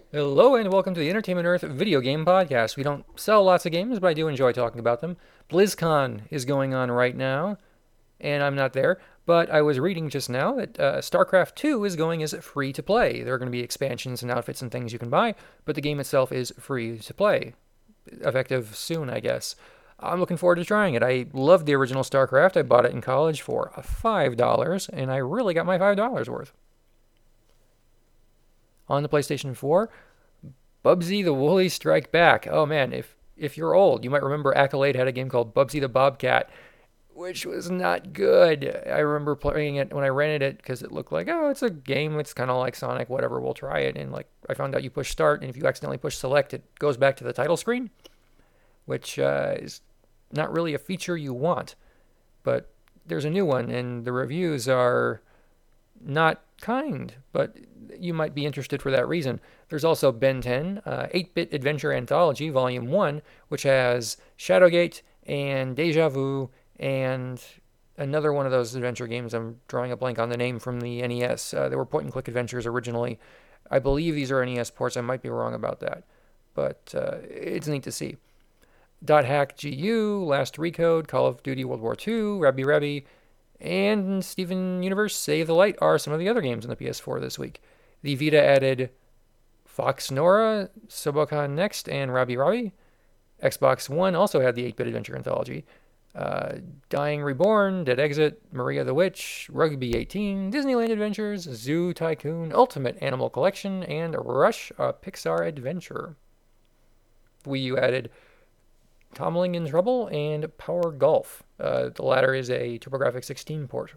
Hello and welcome to the Entertainment Earth video game podcast. We don't sell lots of games, but I do enjoy talking about them. BlizzCon is going on right now, and I'm not there, but I was reading just now that StarCraft 2 is going as free to play. There are going to be expansions and outfits and things you can buy, but the game itself is free to play. Effective soon, I guess. I'm looking forward to trying it. I loved the original StarCraft. I bought it in college for $5, and I really got my $5 worth. On the PlayStation 4, Bubsy the Woolly Strike Back. Oh man, if you're old, you might remember Accolade had a game called Bubsy the Bobcat, which was not good. I remember playing it when I rented it because it looked like, oh, it's a game. It's kind of like Sonic, whatever. We'll try it. And like I found out you push start, and if you accidentally push select, it goes back to the title screen, which is not really a feature you want. But there's a new one, and the reviews are not kind, but you might be interested for that reason. There's also Ben 10, 8-Bit Adventure Anthology, Volume 1, which has Shadowgate and Deja Vu and another one of those adventure games. I'm drawing a blank on the name from the NES. They were point-and-click adventures originally. I believe these are NES ports. I might be wrong about that, but it's neat to see. .hack GU, Last Recode, Call of Duty World War II, Rabby Rabby, and Steven Universe Save the Light are some of the other games on the PS4 this week. The Vita added Fox Nora, Sobokan Next, and Rabby Rabby. Xbox One also had the 8-Bit Adventure Anthology. Dying Reborn, Dead Exit, Maria the Witch, Rugby 18, Disneyland Adventures, Zoo Tycoon, Ultimate Animal Collection, and Rush, a Pixar Adventure. Wii U added Tumbling in Trouble and Power Golf. The latter is a TurboGrafx-16 port.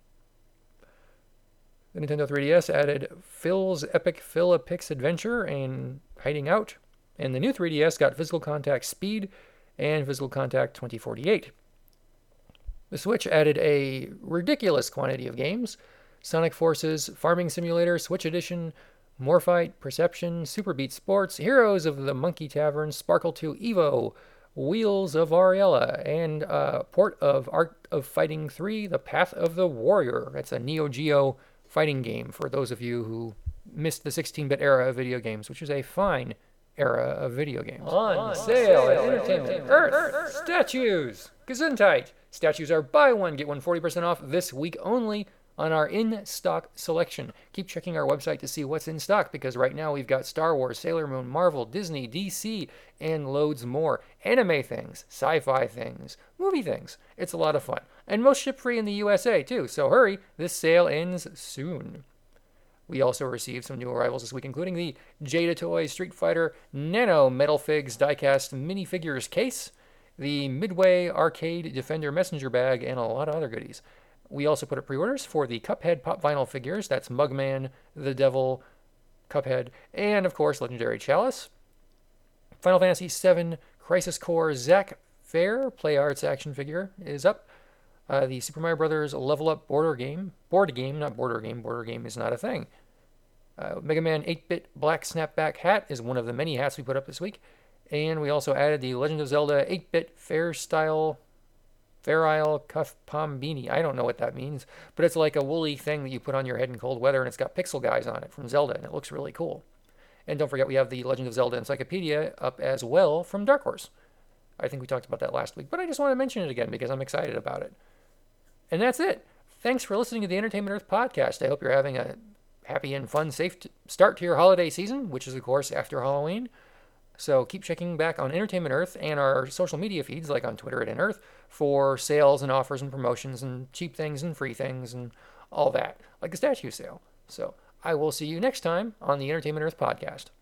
The Nintendo 3DS added Phil's Epic Phil-a-Pix Adventure and Hiding Out. And the new 3DS got Physical Contact Speed and Physical Contact 2048. The Switch added a ridiculous quantity of games: Sonic Forces, Farming Simulator, Switch Edition, Morphight, Perception, Super Beat Sports, Heroes of the Monkey Tavern, Sparkle 2 Evo, Wheels of Ariella, and port of Art of Fighting 3, The Path of the Warrior. That's a Neo Geo fighting game for those of you who missed the 16-bit era of video games, which is a fine era of video games. On sale at Entertainment Earth. Statues. Gesundheit. Statues are buy one, get one 40% off this week only on our in-stock selection. Keep checking our website to see what's in stock, because right now we've got Star Wars, Sailor Moon, Marvel, Disney, DC, and loads more. Anime things, sci-fi things, movie things. It's a lot of fun. And most ship free in the USA too, so hurry, this sale ends soon. We also received some new arrivals this week, including the Jada Toys Street Fighter Nano Metal Figs Diecast Minifigures case, the Midway Arcade Defender Messenger bag, and a lot of other goodies. We also put up pre-orders for the Cuphead Pop Vinyl figures. That's Mugman, The Devil, Cuphead, and of course Legendary Chalice. Final Fantasy VII Crisis Core Zack Fair Play Arts action figure is up. The Super Mario Brothers Level Up board game, not border game. Border game is not a thing. Mega Man 8-Bit Black Snapback Hat is one of the many hats we put up this week. And we also added the Legend of Zelda 8-Bit Fair Isle Cuff Palm Beanie. I don't know what that means, but it's like a woolly thing that you put on your head in cold weather, and it's got pixel guys on it from Zelda, and it looks really cool. And don't forget, we have the Legend of Zelda Encyclopedia up as well from Dark Horse. I think we talked about that last week, but I just want to mention it again because I'm excited about it. And that's it. Thanks for listening to the Entertainment Earth podcast. I hope you're having a happy and fun, safe start to your holiday season, which is, of course, after Halloween. So keep checking back on Entertainment Earth and our social media feeds, like on Twitter at Earth, for sales and offers and promotions and cheap things and free things and all that, like the statue sale. So I will see you next time on the Entertainment Earth podcast.